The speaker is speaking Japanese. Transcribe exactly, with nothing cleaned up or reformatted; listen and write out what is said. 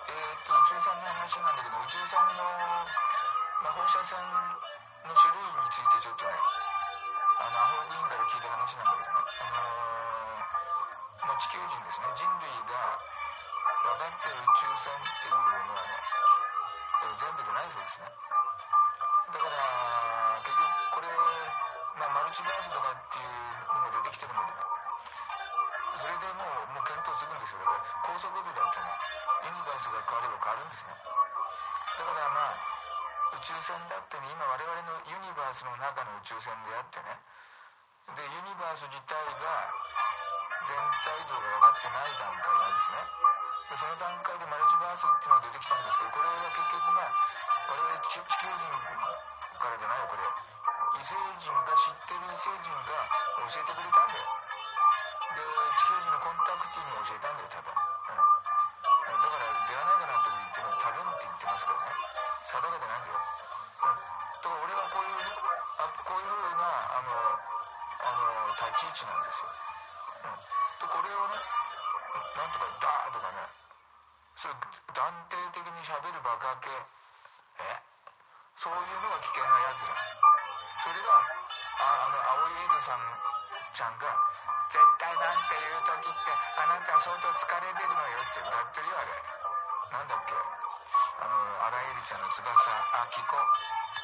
えー、と宇宙船の話なんだけど、宇宙船の、まあ、放射線の種類についてちょっとね、あのアホ議員から聞いた話なんだけどね、あのーまあ、地球人ですね、人類が分かってる宇宙船っていうのはね、全部でないそうですね。だから結局これ、まあ、マルチバースとかっていうのも出てきてるのでね、それでもう、もう見当つくんですよ。高速度だってね、ユニバースが変われば変わるんですね。だからまあ宇宙船だってね、今我々のユニバースの中の宇宙船であってね、でユニバース自体が全体像が分かってない段階なんですね。でその段階でマルチバースっていうのが出てきたんですけど、これは結局まあ我々地球人からじゃないよ、これ異星人が知ってる異星人が教えてくれたんだよ。で地球人のコンタクティに教えたんだよ、多分、うん、だからではないかなと言っても多分って言ってますからね、定かでないんだよ、うん、だから俺はこういうあこういうふうなあのあの立ち位置なんですよ、うん、でこれをね、なんとかダーとかね、そういう断定的にしゃべるバカ系、えそういうのが危険なやつだ。それがああの青いエイドさんちゃんが絶対なんていう時ってあなた相当疲れてるのよって歌ってるよ、あれなんだっけ、あの荒井絵里ちゃんの翼あきこ